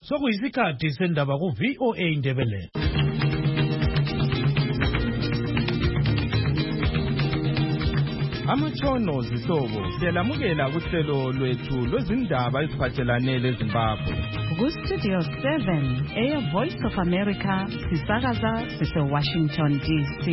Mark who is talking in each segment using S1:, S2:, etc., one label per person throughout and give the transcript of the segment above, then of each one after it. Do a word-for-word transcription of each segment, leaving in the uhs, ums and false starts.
S1: Sokuyisikhathi sendaba ku V O A Indebele.
S2: Amatshono zihlobo siyalamukela kuhlelo lwethu lwezindaba eziphathelane leZimbabwe.
S3: Ku Studio seven, Air Voice of America, sisakaza sise Washington D C.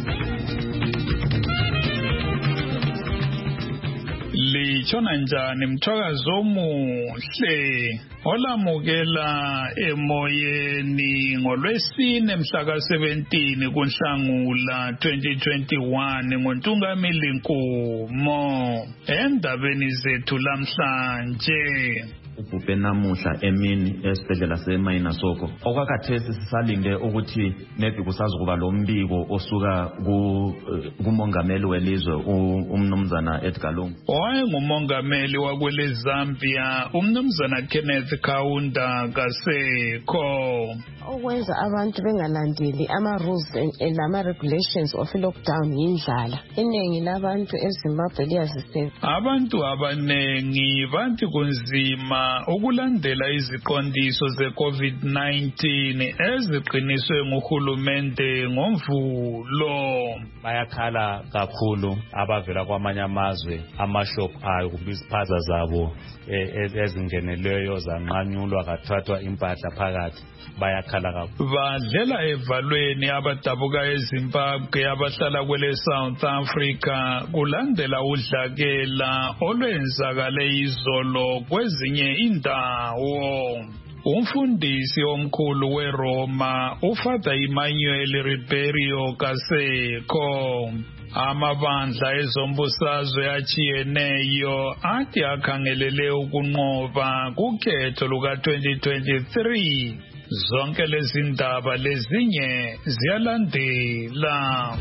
S4: Litshona njani mthwakazi omuhle olamukela emoyeni ngolwesine mhla ka seventeen kuNhlangula twenty twenty-one ngoNtungamili Nkumo endabeni zethu lamhlanje.
S5: Ubhubhe namuhla emini esibhedlela seMainasoko okwakhathesi sisalinde ukuthi maybe kusazokuba lo mbiko osuka kumongameli welizwe umnumzana Edgar Lungu.
S4: Wayengumongameli wakwele Zambia umnumzana Kenneth Kaunda Kasekho.
S6: Okwenza abantu bengalandeli ama rules nama regulations of lockdown yindlala. Iningi labantu eZimbabwe liyazisela.
S4: Abantu abanengi bathi kunzima ukulandela iziqondiso ze COVID nineteen eziqiniswe nguhulumende ngomvulo.
S7: Bayakhala kakhulu abavela kwamanye amazwe amashop ayo kumbe iziphaza zabo ezingeneleyo zanqanyulwa kathathwa impahla phakathi. Bayakhala kakhulu.
S4: Badlela evalweni abadabuka eZimbabwe abahlala kwele South Africa kulandela udlakela olwenzakale izolo kwezinye indawo. Umfundisi omkhulu weRoma uFather Emmanuel Ribeiro Kasekho amabandla ezombusazwe achiyeneyo athi akhangelele ukunqoba kukhetho luka twenty twenty-three. Zonke lezi ndaba lezinye ziyalandela.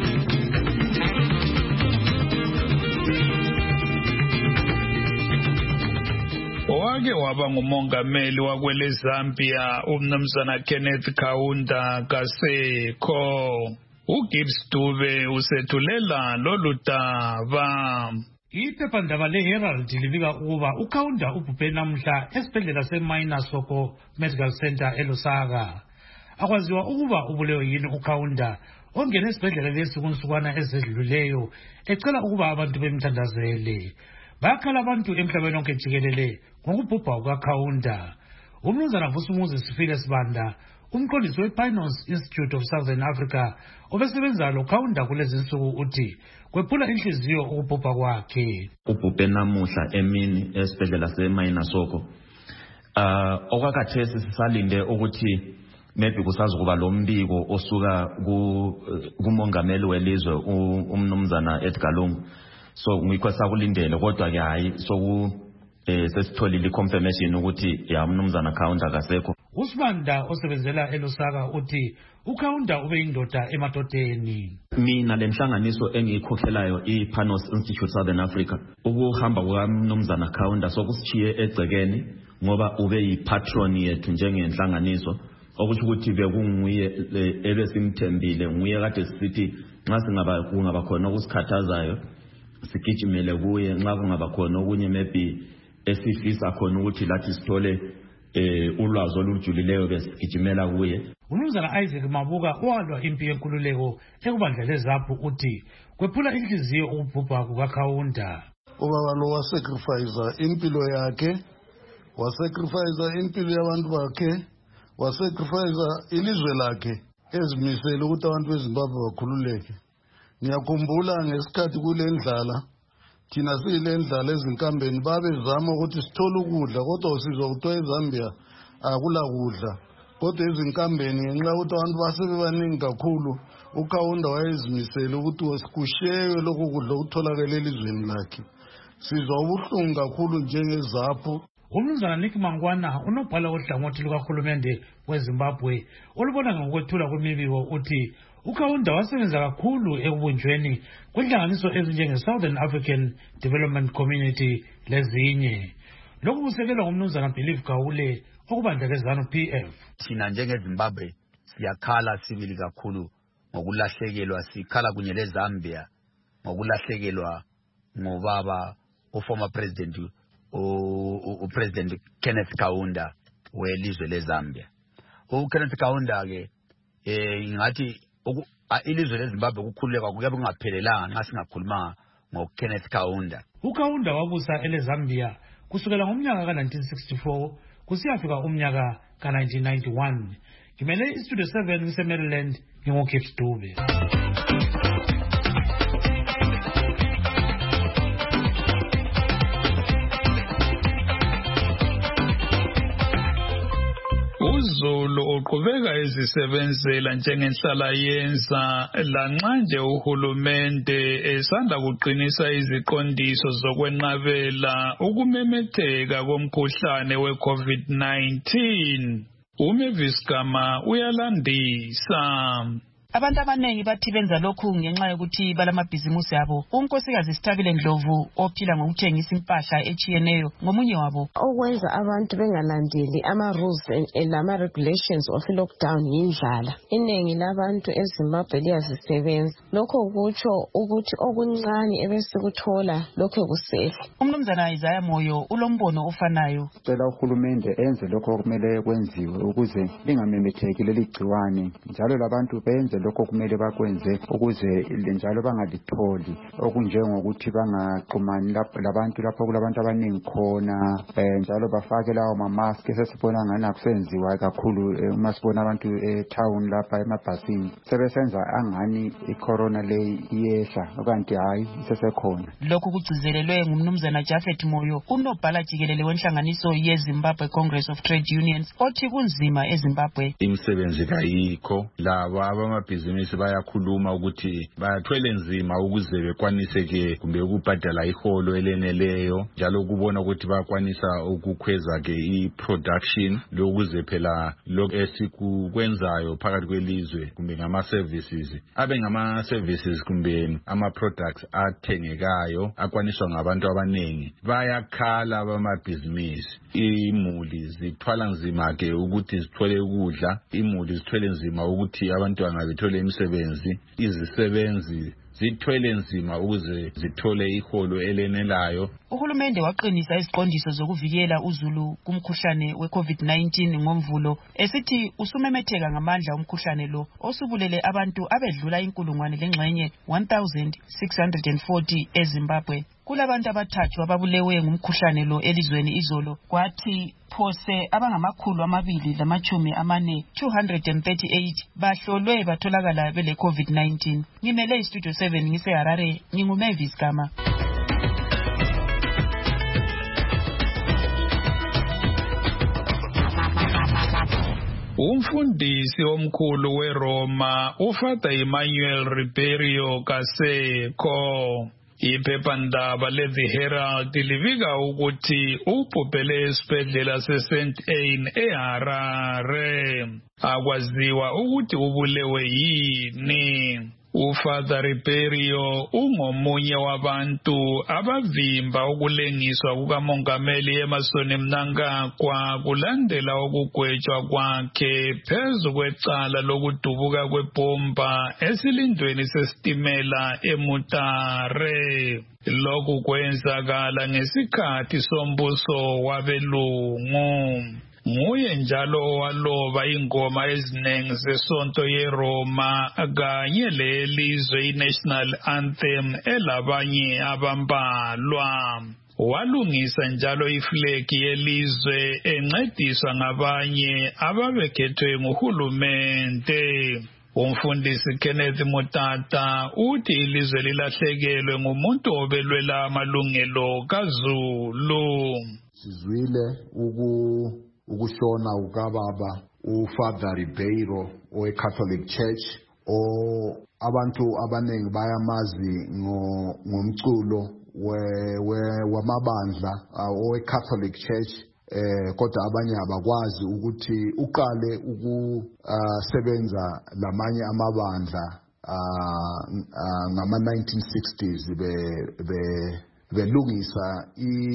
S4: Owake waba ngumongameli wakwele Zambia umnumzana Kenneth Kaunda Kasekho. uGibbs Dube usethulela lolu daba.
S1: Iphephandaba leHerald libika ukuba uKaunda ubhubhe namhla esibhedlela seMainasoko Medical Center eLusaka. Akwaziwa ukuba ubulewe yini uKaunda ongena esibhedlela lesi kunsukwana ezedluleyo ecela ukuba abantu bemthandazele. Bakhala abantu emhlabeni wonke jikelele ngokubhubha kukaKaunda. Umnumzana Vusumuzi Sifile Sibanda umqondisi wePinance Institute of Southern Africa obesebenza loKaunda kulezi insuku uthi kwephula inhliziyo ukubhubha kwakhe.
S5: Ubhubhe namuhla emini esibhedlela seMainasoko. Uh okwakhathesi sisalinde ukuthi maybe kusazokuba lo mbiko osuka kumongameli welizwe umnumzana Edgar Lungu. So ngikho sakulindele kodwa ke hayi so eh sesitholile confirmation ukuthi ya umnumzana Kaunda Kasekho.
S1: Usibanda osebenzela eLusaka uthi uKaunda ube indoda emadodeni.
S5: Mina lenhlanganiso engiyikhokhelayo iPanos Institute Southern Africa ukuhamba kwaMnumzana Kaunda sokusichiye egcekeni ngoba ube yipatron yethu njengenhlanganiso okusho ukuthi bekunguye ebesimthembile nguye kade sithi nxa singaba kungaba khona ukusikhathazayo sigijimele kuye nxa kungaba khona okunye maybe esifisa khona ukuthi lathi sithole eh ulwazi olujulileyo besigijimela kuye.
S1: Umnumzana Isaac Mabuka owalwa impi yenkululeko ekubandla leZAPHU uthi kwephula inhliziyo ukubhubha kukaKaunda.
S8: Ubaba lo wasacrifice impilo yakhe, wasacrifice impilo yabantu bakhe, wasacrifice ilizwe lakhe ezimisele ukuthi abantu beZimbabwe bakhululeke. Ngiyakhumbula ngesikhathi kule ndlala thina sile ndlala ezinkambeni babezama ukuthi sithole ukudla kodwa usizwa ukuthi eZambia akula kudla kodwa ezinkambeni ngenxa ukuthi abantu basebebaningi kakhulu uKaunda wayezimisele ukuthi kushiywe lokho kudla ukutholakala elizweni lakhe. Sizwa ubuhlungu kakhulu njengeZAPHU.
S1: Umnumzana Nick Mangwana unobhala ohlangothi lukaHulumende weZimbabwe olubona ngokwethula kwemibiko uthi uKaunda wasebenza kakhulu ekubunjweni kwenhlanganiso ezinjenge Southern African Development Community lezinye. Lokhu kusekelwa ngumnumzana Believe Gawule okubandla leZANU P F.
S9: Thina njengeZimbabwe siyakhala sibili kakhulu ngokulahlekelwa, sikhala kunye leZambia ngokulahlekelwa ngobaba uformer president uPresident Kenneth Kaunda welizwe leZambia. uKenneth Kaunda ke eh ngathi ilizwe leZimbabwe ukukhululeka kuyabe kungaphelelanga nxa singakhuluma ngoKenneth Kaunda.
S1: uKaunda wabusa eleZambia kusukela ngomnyaka ka nineteen sixty-four kusiyafika umnyaka ka nineteen ninety-one. Ngimele istudio seven kuseMaryland ngingoKips Dube.
S4: uZulu uqhubeka ezisebenzela njengenhlala yenza lanxa nje uhulumende esanda kuqinisa iziqondiso zokwenqabela ukumemetheka komkhuhlane weCovid nineteen. uMavis Gama uyalandisa.
S10: Abantu abanengi bathi benza lokhu ngenxa yokuthi balamabhizimusi abo. uNkosikazi Sithabile Ndlovu ophila ngokuthengisa impahla echiyeneyo ngomunye wabo.
S6: Okwenza abantu bengalandeli ama rules lama regulations of lockdown yindlala. Iningi labantu eZimbabwe liyazisebenza. Lokho kutsho ukuthi okuncane ebesikuthola lokho kusele.
S10: Umnumzana Isaiah Moyo ulombono ofanayo.
S11: Cela uhulumende enze lokho okumele kwenziwe ukuze lingamemetheki leli gciwane, njalo labantu benze lokho kumele bakwenze ukuze njalo bangalitholi okunjengokuthi bangaxhumani labantu lapho kulabantu abaningi khona, njalo bafake lawo mamask esesibona ngani akusenziwa kakhulu uma sibona abantu etown lapha emabhasini sebesenza angani icorona le iyehla okanti hayi isesekhona.
S10: Lokhu kugcizelelwe ngumnumzana Japhet Moyo, unobhala jikelele wenhlanganiso yeZimbabwe Congress of Trade Unions, othi kunzima eZimbabwe.
S12: Imisebenzi kayikho, labo abamabhizinisi bayakhuluma ukuthi bathwele nzima ukuze bekwanise ke kumbe ukubhadala iholo eleneleyo, njalo kubona ukuthi bakwanisa ukukhweza ke i-production lokuze phela lokho esikwenzayo phakathi kwelizwe kumbe ngama services abe ngama services kumbe ama products athengekayo akwaniswa ngabantu abanengi. Bayakhala abamabhizinisi, imuli zithwala nzima ke ukuthi zithole ukudla, imuli zithwele nzima ukuthi abantu angabethole imisebenzi, izisebenzi zithwele nzima ukuze zithole iholo elenelayo.
S10: Uhulumende waqinisa iziqondiso zokuvikela uZulu kumkhuhlane weCovid nineteen ngomvulo, esithi usumemetheka ngamandla umkhuhlane lo osubulele abantu abedlula inkulungwane lengxenye one thousand six hundred forty eZimbabwe. Kulabantu abathathu ababulewe ngumkhuhlane lo elizweni izolo, kwathi phose abangamakhulu amabili lamachumi amane two hundred thirty-eight bahlolwe batholakala bele COVID nineteen. Ngimele istudio seven ngise Harare, nginguMavis Gama.
S4: Umfundisi omkhulu weRoma uFather Emmanuel Ribeiro Kaseko iphephandaba leThe Herald livika ukuthi ubhubhele esibhedlela seSaint Anne eHarare. Akwaziwa ukuthi ubulewe yini. uFather Ribeiro ungomunye wabantu abavimba ukulengiswa kukamongameli Emmerson Mnangagwa kulandela ukugwetshwa kwakhe phezu kwecala lokudubuka kwebomba esilindweni sesitimela eMutare. Lokhu kwenzakala ngesikhathi sombuso wabelungu. Nguye njalo owaloba ingoma eziningi zesonto yeRoma kanye lelizwe iNational Anthem elabanye abambalwa. Walungisa njalo iflegi yelizwe encediswa ngabanye ababekhethwe nguhulumende. Umfundisi Kenneth Mutata uthi ilizwe lilahlekelwe ngumuntu obelwela amalungelo kaZulu.
S13: Sizwile uku ukushona ukababa uFather Ribeiro oweCatholic Church, o abantu abanengi bayamazi ngomculo we wamabandla oweCatholic Church, eh kodwa abanye abakwazi ukuthi uqale ukusebenza lamanye amabandla ngama nineteen sixties be be belungisa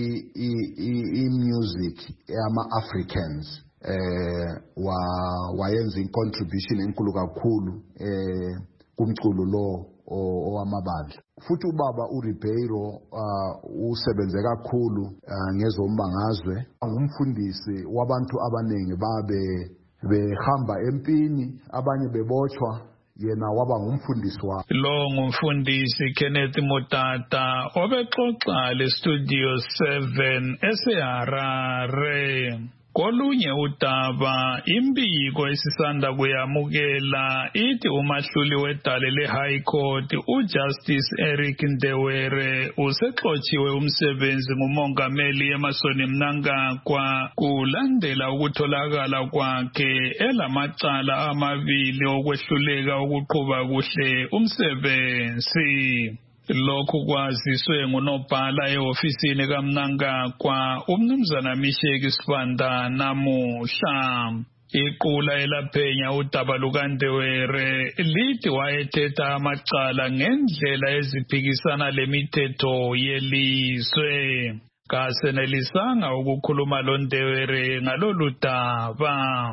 S13: i-music yama-Africans, eh wayenza incontribution enkulu kakhulu eh kumculo lo owamabandla. Futhi ubaba uRibeiro uh, usebenze kakhulu uh, ngezombangazwe, ngumfundisi wabantu abaningi babe behamba empini, abanye bebotshwa, yena waba ngumfundisi wa.
S4: Lo ngumfundisi Kenneth Motata obexoxa le Studio seven eseHarare. Kolunye udaba imbiko esisanda kuyamukela ithi umahluli wedale le-High Court uJustice Eric Ndewere usexotshiwe umsebenzi ngumongameli Emmerson Mnangagwa kulandela ukutholakala kwakhe elamacala amabili okwehluleka ukuqhuba kuhle umsebenzi. Lokhu kwaziswe ngunobhala ehofisini kaMnangagwa umnumzana Misheki Sibanda namuhla. Iqula elaphenya udaba lukaNdewere lithi wayethetha amacala ngendlela eziphikisana lemithetho yelizwe. Kasenelisanga ukukhuluma lo Ndewere ngalolu daba.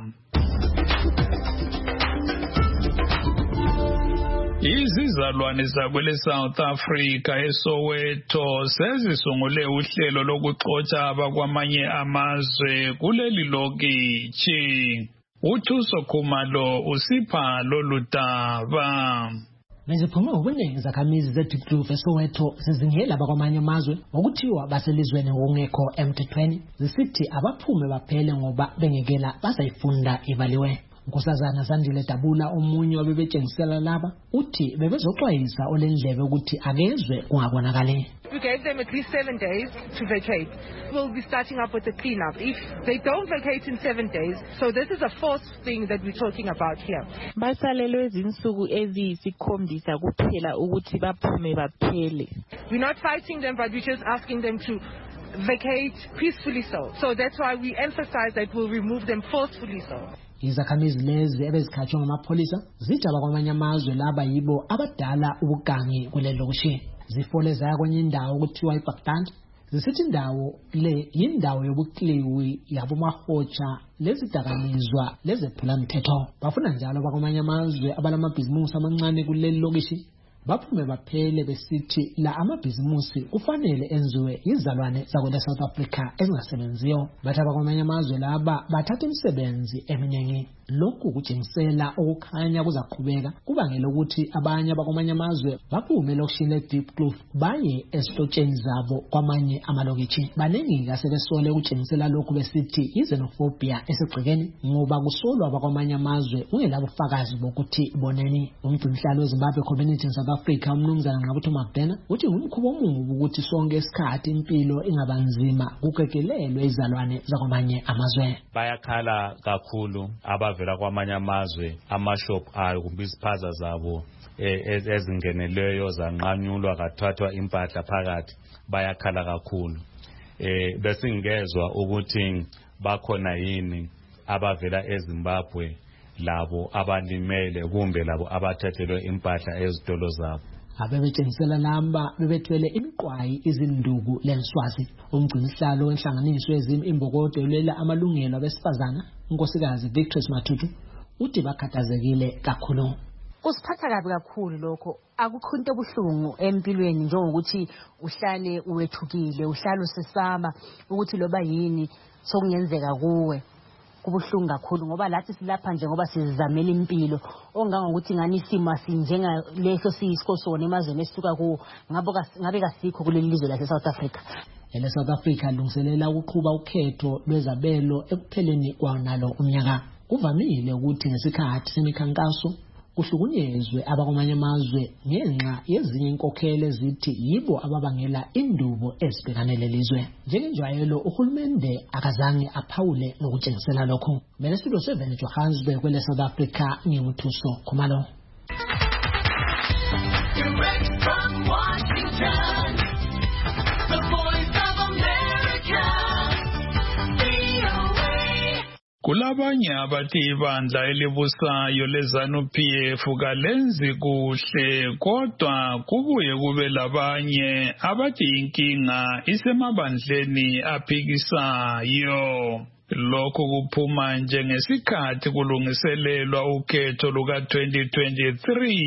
S4: Izizalwane zakwele South Africa eSoweto sezisungule uhlelo lokuxotsha abakwamanye amazwe kuleli lokitshi. uThuso Khumalo usipha lolu daba.
S14: Neziphume ngobuningi zakhamizi zeDiepkloof eSoweto sezingela abakwamanye amazwe okuthiwa baselizweni ngokungekho emthethweni zisithi abaphume baphele ngoba bengekela basayifunda ibaliwe. Nkosazana Zandile Dabula omunye wabebetshengisela laba uthi bebezoxwayisa olendlebe ukuthi akezwe kungabonakali.
S15: We gave them at least seven days to vacate. We'll be starting up with the cleanup. If they don't vacate in seven days, so this is a fourth thing that we're talking about here.
S16: Basalelwe izinsuku eziyisikhombisa kuphela ukuthi baphume baphele.
S15: We're not fighting them, but we're just asking them to vacate peacefully so. So that's why we emphasize that we'll remove them forcefully so.
S14: Izakhamizi lezi ebezikhatshwa ngamapolisa zithi abakwamanye amazwe laba yibo abadala ubugangi kulelo lokushi. Zifole zaya kwenye indawo ukuthiwa iBaktand zisithi indawo le yindawo yobukliwi yabomahotsha lezidakamizwa lezephula mthetho. Bafuna njalo abakwamanye amazwe abalamabhizimusi amancane kuleli lokishi baphume baphele besithi la amabhizimusi kufanele enziwe izalwane zakwele South Africa ezingasebenziyo. Bathi abakwamanye amazwe laba bathatha imisebenzi eminingi. Lokhu kutshengisela okukhanya kuzaqhubeka kubangela ukuthi abanye abakwamanye amazwe baphume lokishini leDiepkloof baye esihlotsheni zabo kwamanye amalokitshi. Baningi kasebesole ukutshengisela lokhu besithi izenophobia esegcekeni ngoba kusolwa abakwamanye amazwe ungelabufakazi bokuthi boneni. Umgcinihlalo weZimbabwe Community in South Africa umnumzana Ngqabutho Magdena uthi ngumkhubo omubi ukuthi sonke isikhathi impilo ingabanzima kukekelelwe izalwane zakwamanye amazwe.
S7: Bayakhala kakhulu abavela kwamanye amazwe amashop ayo kumbe iziphaza zabo ezingeneleyo zanqanyulwa kathathwa impahla phakathi bayakhala kakhulu. Eh besingezwe ukuthi bakhona yini abavela eZimbabwe labo abalimele kumbe labo abathathelwe impahla ezitolo zabo.
S14: Abebetshengisela namba bebethwele imiqwayi izinduku lenswazi. Umgcinihlalo wenhlanganiso yezimo imbokodo yolela amalungelo abesifazana unkosikazi Victory Matutu uthi bakhathazekile kakhulu.
S17: Kusiphatha kabi kakhulu lokho. Akukho into obuhlungu empilweni njengokuthi uhlale uwethukile, uhlale usesaba ukuthi loba yini sokungenzeka kuwe. Kubuhlungu kakhulu ngoba lathi silapha nje ngoba sizamela impilo ongangokuthi ngani isimo asinjenga leso siyisikosona emazweni esisuka ku ngabo ngabe kasikho kuleli lizwe lase South Africa. Ele South Africa lungiselela ukuqhuba ukhetho lwezabelo ekupheleni kwanalo unyaka. Kuvamile ukuthi ngesikhathi semikhankaso kuhlukunyezwe abakwamanye amazwe ngenxa yezinye inkokhelo ezithi yibo ababangela indubo ezibhekane lelizwe. Njengenjwayelo uhulumende akazange aphawule ngokutshengisela lokho. Mina Studio seven eJohannesburg kwele South Africa nginguThuso Khumalo.
S18: Direct from Washington, the voice of America, V O A.
S4: Kulabanye abathi ibandla elibusayo leZANU-P F kalenzi kuhle kodwa kubuye kube labanye abathi inkinga isemabandleni aphikisayo. Lokhu kuphuma njengesikhathi kulungiselelwa ukhetho luka twenty twenty-three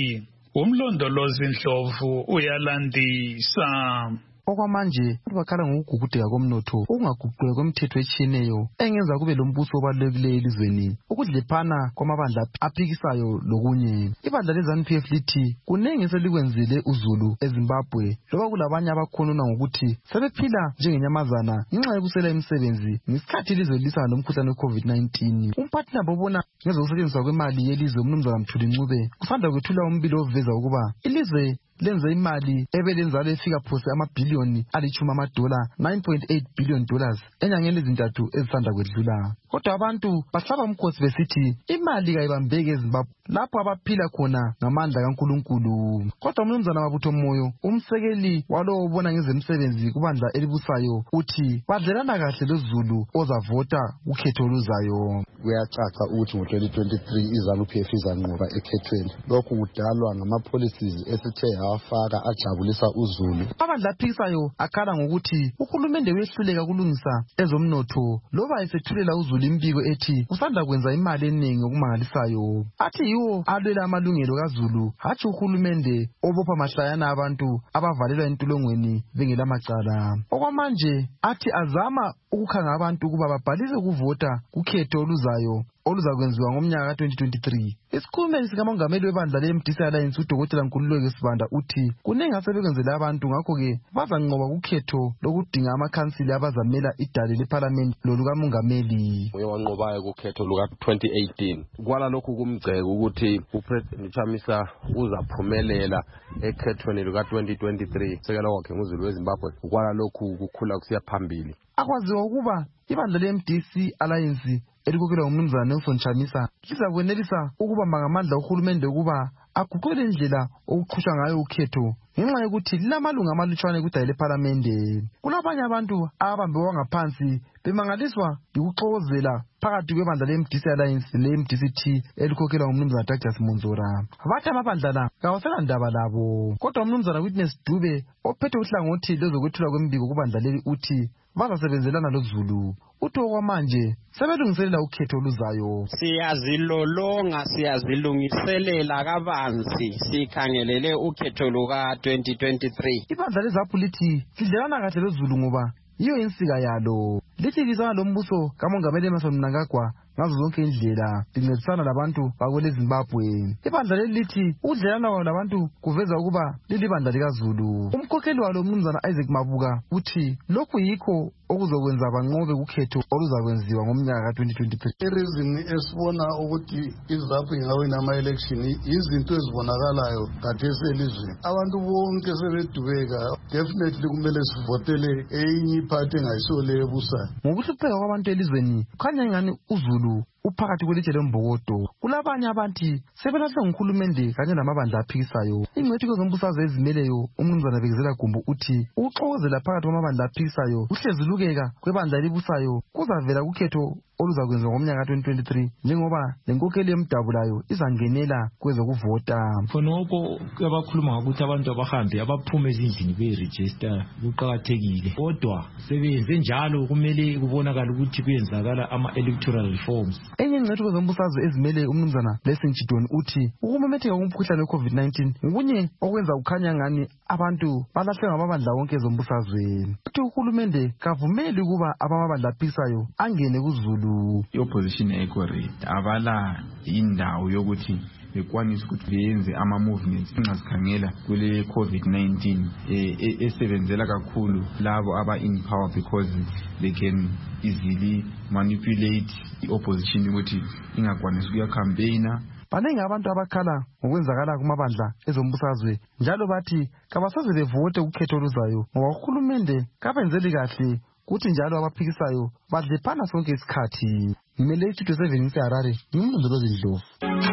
S4: umlondolozi Ndlovu uyalandisa.
S19: Okwamanje bakhala ngokugugudeka komnotho okungaguquki kwemithetho etshiyeneyo engenza kube lombuso obalulekileyo elizweni ukudlephana kwamabandla aphikisayo lokunye. Ibandla le-ZANU P F lithi kunengi eselikwenzile uZulu eZimbabwe loba kulabanye abakhonona ngokuthi sebephila njengenyamazana ngenxa yokusela imisebenzi ngesikhathi ilizwe lilisana lomkhuhlane we-COVID nineteen. Umphathi nabo ubona ngezokusetshenziswa kwemali yelizwe uMnumzana Mthuli Ncube kusanda kwethula umbiko oveza ukuba ilizwe lenze imali ebelenzalo efika phose amabhiliyoni alitshumi amadola nine point eight billion dollars enyangeni ezintathu ezisanda kwedlula. Kodwa abantu bahlaba umkhosi besithi imali kayibambeke eZimbabwe lapho abaphila khona ngamandla kaNkulunkulu. Kodwa uMnumzana Mabutho Moyo umsekeli walowo obona ngezemisebenzi kubandla elibusayo uthi badlelana kahle loZulu ozavota ukhetho oluzayo.
S20: Kuyacaca ukuthi ngo-twenty twenty-three iZANU P F izanqoba ekhethweni. Lokhu kudalwa ngama-policies esithe yawafaka ajabulisa uZulu.
S19: Abandla aphikisayo akhala ngokuthi uhulumende wehluleka kulungisa ezomnotho loba esethulela uZulu imbiko ethi usanda kwenza imali eningi okumangalisayo. Athi yiwo alwela amalungelo kaZulu hatshi uhulumende obopha mahlayana abantu abavalelwa entolongweni bengelamacala. Okwamanje athi azama ukukhanga abantu ukuba babhalise ukuvota kukhetho oluzayo oluzakwenziwa ngomnyaka ka twenty twenty-three. Isikhulumeli sikamongameli webandla le-M D C Alliance uDokotela Nkululeko Sibanda uthi kunengi asebekwenzela abantu ngakho-ke bazanqoba kukhetho lokudinga amakhansili abazamela idale lephalamende lolukamongameli.
S21: Uye wanqobayo kukhetho luka twenty eighteen. Kwala lokhu kumgceka ukuthi uPresident Chamisa uzaphumelela ekhethweni luka twenty twenty-three. Sekela wakhe nguzulu weZimbabwe. Kwala lokhu kukhula kusiya phambili.
S19: Akwaziwa ukuba ibandla le-M D C Alliance elikokelwa uMnumzana Nelson Chamisa lizakwenelisa ukubamba ngamandla uhulumende ukuba aguqule indlela okuqhushwa ngayo ukhetho ngenxa yokuthi lilamalunga amalutshwane kudale lephalamende. Kulabanye abantu abambiwa ngaphansi bemangaliswa yikuxokozela phakathi kwebandla le-M D C Alliance le-M D C T elikhokelwa uMnumzana Douglas Monzora. Bathi amabandla la kawaselandaba labo. Kodwa uMnumzana Witness Dube ophethe uhlangothi lezokwethula kwembiko kubandla leli uthi bazasebenzelana loZulu. Uthi okwamanje sebelungiselela ukhetho oluzayo.
S22: Siyazilolonga siyazilungiselela kabanzi sikhangelele ukhetho luka twenty twenty-three.
S19: Ibandla leZAPU lithi lidlelana kahle loZulu ngoba yiyo insika yalo. Lithi lizana lombuso kamongameli Emmerson Mnangagwa ngazo zonke indlela lincedisana labantu bakwele Zimbabwe. Ibandla leli lithi udlelana kwalo labantu kuveza ukuba lilibandla likaZulu. Umkhokheli walo uMnumzana Isaac Mabuka uthi lokhu yikho okuzokwenza banqobe kukhetho oluzakwenziwa ngomnyaka ka twenty twenty-three.
S8: Ireason esibona ukuthi iZAPU ingawina ama-election izinto ezibonakalayo khathesi elizweni. Abantu bonke sebedubeka, definitely kumele sivotele eyinye iphathi engayisiyo leyo ebusayo.
S19: Ngokuhlupheka kwabantu elizweni kukhanya ingani uZulu uphakathi kwelitshe lombokodo. Kulabanye abantu sebelahle nguhulumende kanye lamabandla aphikisayo. Ingcwethi zombusazwe ezimeleyo uMnumzana Bekezela Gumbu uthi ukuxokozela phakathi kwamabandla aphikisayo kuhlezilukeka kwebandla elibusayo kuzavela kukhetho oluzakwenziwa ngomnyaka ka twenty twenty-three njengoba lenkokheli yemdabulayo izangenela kwezokuvota.
S23: Khonoko abakhuluma ngokuthi abantu abahambe abaphume ezindlini be-register kuqakathekile, kodwa sebenze njalo kumele kubonakala ukuthi kuyenzakala ama-electoral reforms.
S19: Enye ingcwethi zombusazwe ezimele uMnumzana Blessing Chidoni uthi ukumemetheka komkhuhlane we-COVID nineteen ngokunye okwenza kukhanya ngani abantu balahlwe ngamabandla wonke ezombusazweni. Uthi uhulumende kavumeli ukuba abamabandla aphikisayo angene kuZulu.
S24: I-opposition ecorrect abala indawo yokuthi bekwanisa ukuthi beyenze ama-movements nxa sikhangela kule COVID nineteen esebenzela kakhulu labo aba-in power because they can easily manipulate i-opposition ukuthi ingakwanisi ukuyacampaigna.
S19: Banengi abantu abakhala ngokwenzakala kumabandla ezombusazwe njalo bathi kabasoze bevote ukhetho oluzayo ngoba uhulumende kabenzeli kahle kuthi njalo abaphikisayo badlephana sonke isikhathi. Ngimele i-Studio seven ngiseHarare, ngimlondolozi Ndlovu.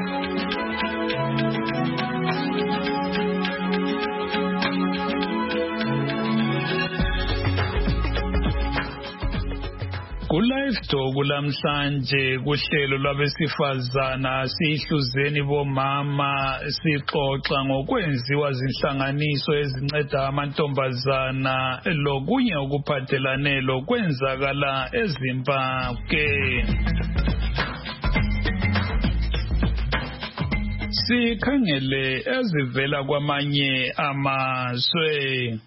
S4: Ku-live talk lamhlanje kuhlelo lwabesifazana sihluzeni bomama sixoxa ngokwenziwa zinhlanganiso ezinceda amantombazana lokunye okuphathelane lokwenzakala eZimbabwe. Sikhangele ezivela kwamanye amazwe.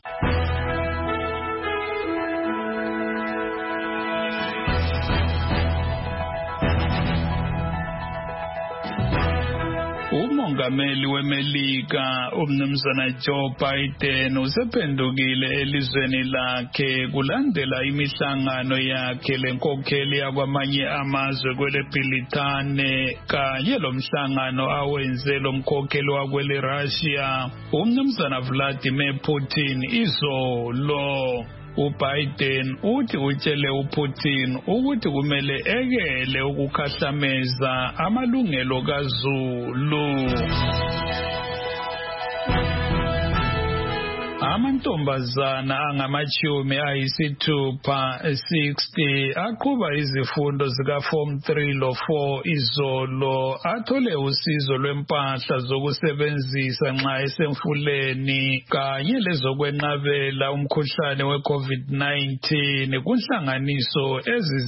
S4: Umongameli weMelika umnumzana Joe Biden usephendukile elizweni lakhe kulandela imihlangano yakhe lenkokheli yakwamanye amazwe kwele Bhilithane kanye lomhlangano awenze lomkhokheli wakwele Russia umnumzana Vladimir Putin izolo. uBiden uthi utshele uPutin ukuthi kumele ekele ukukhahlameza amalungelo kaZulu. Amantombazana angamachumi ayisithupha sixty aqhuba izifundo zika form three lo four izolo athole usizo lwempahla zokusebenzisa nxa esemfuleni kanye lezokwenqabela umkhuhlane we COVID nineteen kunhlanganiso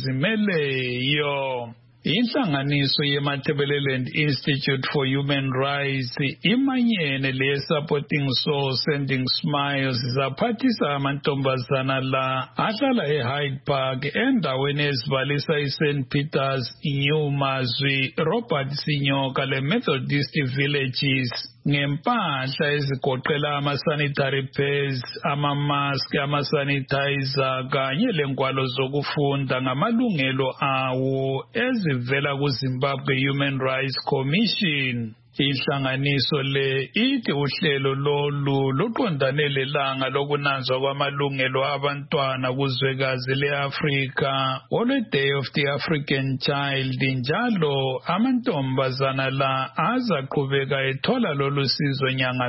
S4: ezizimeleyo. Inhlanganiso ye-Matabeleland Institute for Human Rights imanyene le Supporting Soul Sending Smiles zaphathisa amantombazana la ahlala eHyde Park endaweni ezibalisa iSaint Peter's, New Mazwi, Robert Sinyoka le-Methodist Villages ngempahla ezigoqela ama-sanitary pads, ama-mask, ama-sanitizer kanye lengwalo zokufunda ngamalungelo awo ezivela kuZimbabwe Human Rights Commission. Inhlanganiso le ithi uhlelo lolu luqondane lelanga lokunanzwa kwamalungelo abantwana kuzwekazi le-Afrika olwe-Day of the African Child njalo amantombazana la azaqhubeka ethola lolu sizo nyanga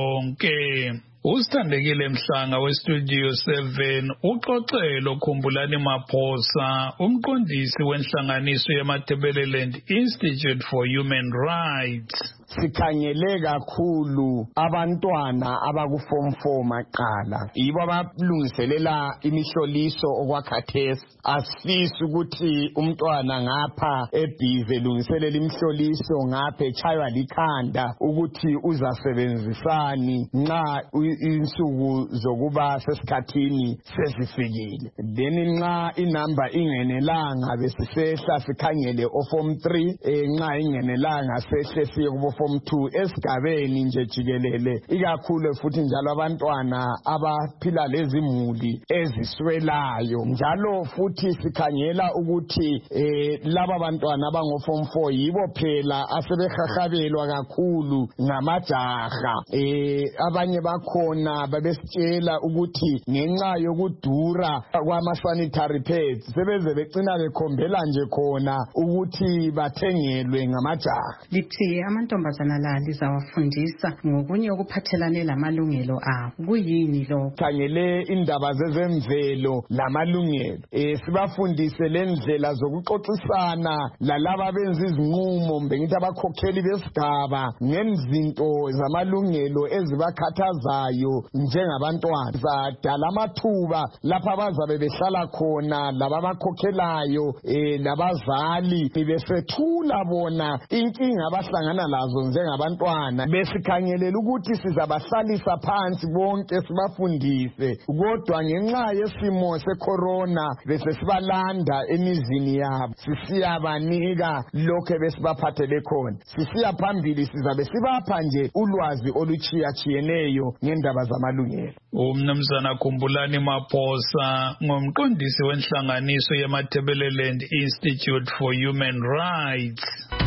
S4: zonke. Usithandekile Mhlanga weStudio seven uxoxelo Khumbulani Maphosa umqondisi wenhlanganiso ye-Matabeleland Institute for Human Rights.
S2: Sikhangele kakhulu abantwana abaku form four maqala yibo abalungiselela imihloliso okwakhathesi. Asifisi ukuthi umntwana ngapha ebhize lungiselela imihloliso ngapha echaywa likhanda ukuthi uzasebenzisani nxa insuku zokuba sesikhathini sesifikile. Then nxa inamba ingenelanga besisehla sikhangele o form three nxa ingenelanga sehle siye kubo form two esigabeni nje jikelele ikakhulu futhi njalo abantwana abaphila lezimuli eziswelayo njalo futhi sikhangela ukuthi eh laba bantwana abango form four yibo phela asebehahabelwa kakhulu ngamajaha eh abanye bakhona babesitshela ukuthi ngenxa yokudura kwama sanitary pads sebeze becina bekhombela nje khona ukuthi bathengelwe ngamajaha.
S3: Lithi amantomba la lizawafundisa ngokunye okuphathelane lamalungelo abo. Kuyini lo?
S2: Khangele indaba zezemvelo lamalungelo. Eh sibafundise lendlela zokuxoxisana lalaba benza izinqumo mbengithi abakhokheli besigaba ngezinto zamalungelo ezibakhathazayo njengabantwana. Zadala amathuba lapha abazabe behlala khona laba bakhokhelayo eh nabazali besethula bona inkinga abahlangana lazo njengabantwana besikhangelela ukuthi sizabahlalisa phansi bonke sibafundise kodwa ngenxa yesimo secorona bese sibalanda emizini yabo sisiyabanika lokho besibaphathele khona sisiya phambili sizabe sibapha nje ulwazi oluchiya chiyeneyo ngendaba zamalungelo.
S4: Umnumzana Khumbulani Maphosa ngumqondisi wenhlanganiso ye-Matabeleland Institute for Human Rights.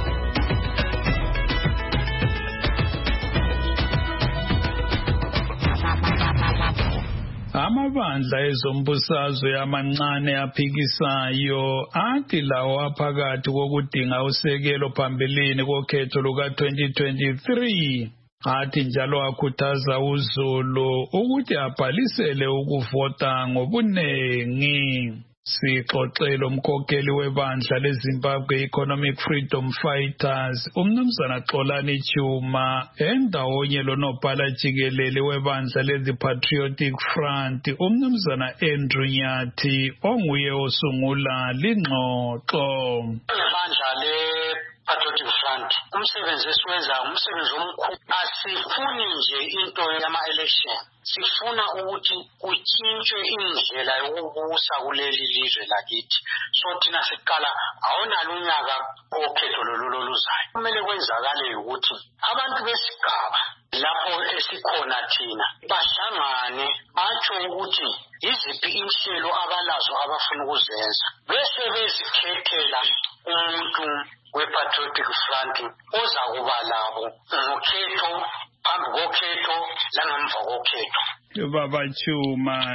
S4: Amabandla ezombusazwe amancane aphikisayo athi lawo aphakathi kokudinga usekelo phambilini kokhetho luka twenty twenty-three athi njalo akhuthaza uZulu ukuthi abhalisele ukuvota ngobunengi. Sixoxelo umkhokheli webandla leZimbabwe Economic Freedom Fighters umnumzana Xolani Chuma endawonye lonobhala jikelele webandla leThe Patriotic Front umnumzana Andrew Nyathi onguye osungula lingxoxo.
S5: Ibandla le
S1: Patriotic Front umsebenzi esiwenza umsebenzi omkhulu. Asifuni nje into yama-election, sifuna ukuthi kutshintshwe indlela yokubusa kuleli lizwe lakithi. So thina siqala awonalo unyaka okhetho lolu luzayo. Kumele kwenzakale ukuthi abantu besigaba lapho esikhona thina bahlangane batsho ukuthi iziphi inhlelo abalazo abafuna ukuzenza, bese bezikhethela umuntu we-Patriotic Front ozakuba labo ngokhetho, phambi kokhetho langemva kokhetho.
S4: Baba Chuma,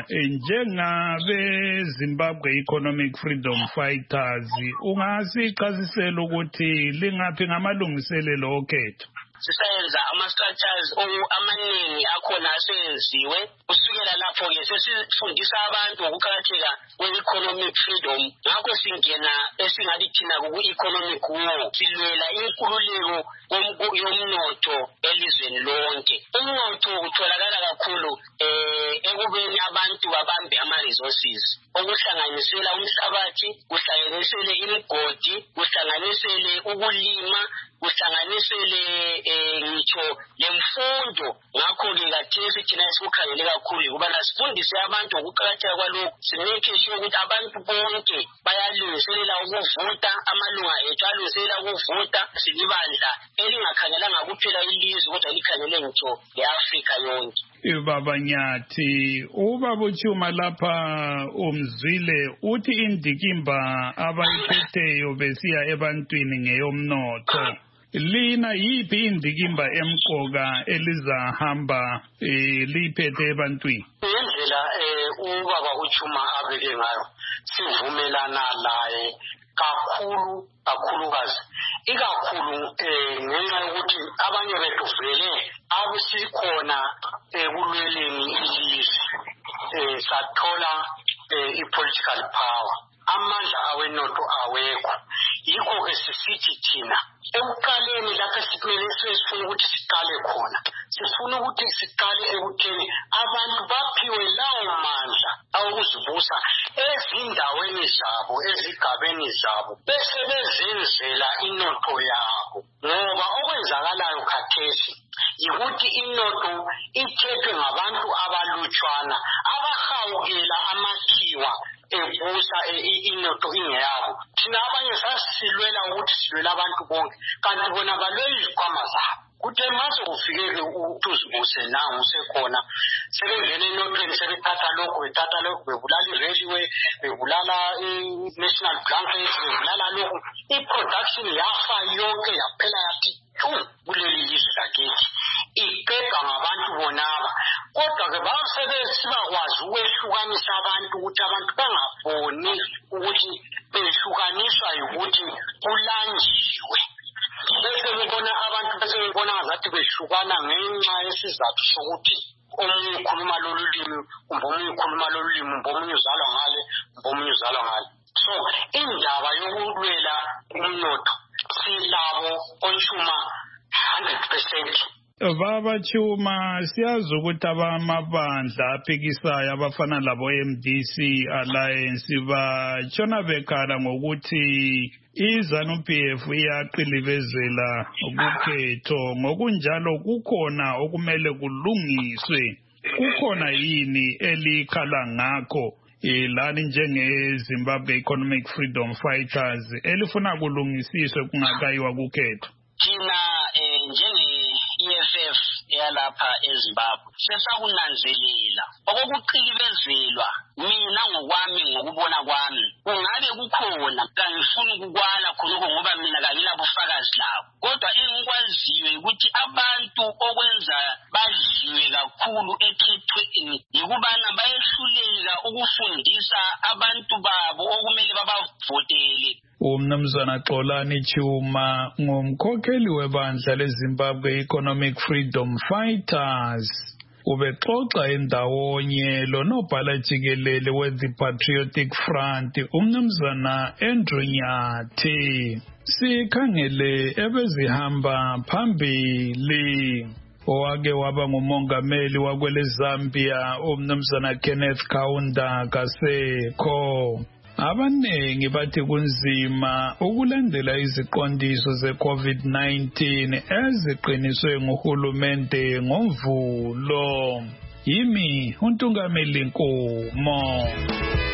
S4: njengabe Zimbabwe Economic Freedom Fighters, ungasichazisela ukuthi lingaphi ngamalungiselelo okhetho?
S5: Sisayenza ama-structures amaningi akhona asenziwe. Kusukela lapho-ke sesifundisa abantu ngokuqakatheka kwe-economic freedom. Ngakho singena esingathi thina ku-economic war, silwela inkululeko yomnotho elizweni lonke. Umnotho utholakala kakhulu ekubeni abantu babambe ama-resources, okuhlanganisela umhlabathi, kuhlanganisele imigodi, kuhlanganisele ukulima, kuhlanganisele ngitsho lemfundo. Ngakho-ke kathesi thina esikukhangele kakhulu ukubana sifundise abantu ngokuqakatheka kwalokhu, simake sure ukuthi abantu bonke bayalungiselela ukuvota, amalunga ethu alungiselela ukuvota. Silibandla elingakhangelanga kuphela ilizwe kodwa likhangele ngitsho le-Afrika yonke.
S4: Baba Nyathi, ubaba Chuma lapha umzwile uthi indikimba abayiphetheyo besiya ebantwini ngeyomnotho. Lina yiphi indikimba emqoka elizahamba liphethe ebantwini?
S1: Indlela ubaba uChuma abeke ngayo sivumelana laye kakhulu kakhulukazi, ikakhulu ngenxa yokuthi abanye bethu vele abesikhona ekulweleni ilizwe, sathola i-political power, amandla awenotho awekho. Yikho-ke sisithi thina ekuqaleni lapho sikumele sifuna ukuthi siqale khona, sifuna ukuthi siqale ekutheni abantu baphiwe lawo mandla awokuzibusa ezindaweni zabo, ezigabeni zabo, bese bezenzela inotho yabo. Ngoba okwenzakalayo khathesi yikuthi inotho ithethwe ngabantu abalutshwana abahawukela amakhiwa ebusa inotho ingeyabo. Thina abanye sasilwela ukuthi silwela abantu bonke, kanti bona balwela izikhwama zabo. Kuthe mase kufikeke uThuzibuse nangu usekhona, sebengena enothweni sebethatha lokho bethatha lokho, bebulala i-railway, bebulala i-national blankets, bebulala lokho. I-production yafa yonke yaphela yathi thu kuleli lizwe lakithi, iqedwa ngabantu bonaba. Kodwa-ke basebesibakwazi ukwehlukanisa abantu ukuthi abantu bangaboni ukuthi behlukaniswa ukuthi kulanjiwe. Bese bebona abantu bese bebona ngazathi behlukana ngenxa yesizathu sokuthi omunye ukhuluma lolu limi, omunye ukhuluma lolu limi, omunye uzalwa ngale, omunye uzalwa ngale. So indaba yokulwela umnotho silabo oChuma one hundred percent.
S4: Baba Chuma, siyazi ukuthi abamabandla aphikisayo abafana labo M D C Alliance batshona bekhala ngokuthi iZANU-P F iyaqilikezela ukukhetho, ngokunjalo kukhona okumele kulungiswe. Kukhona yini elikhala ngakho lani njenge-Zimbabwe Economic Freedom Fighters elifuna kulungisiswe kungakayiwa kukhetho?
S5: Thina njenge-E F F yalapha eZimbabwe sesakunanzelela okokuqilibezelwa. Mina ngokwami ngokubona kwami kungabe kukhona, kangifuni ukukwala khonokho ngoba mina kangilabufakazi labo, kodwa engikwaziyo ukuthi abantu okwenza badliwe kakhulu ekhethweni yikubana bayehluleka ukufundisa abantu babo okumele babavotele.
S4: Umnumzana Xolani Chuma ngumkhokheli webandla leZimbabwe Economic Freedom Fighters. Ubexoxa endawonye lonobhala jikelele we-The Patriotic Front umnumzana Andrew Nyathi. Sikhangele ebezihamba phambili owake waba ngumongameli wakwele Zambia umnumzana Kenneth Kaunda Kasekho. Abanengi bathi kunzima ukulandela iziqondiso ze-COVID nineteen eziqiniswe nguhulumende ngoMvulo. Yimi uNtungameli Nkomo.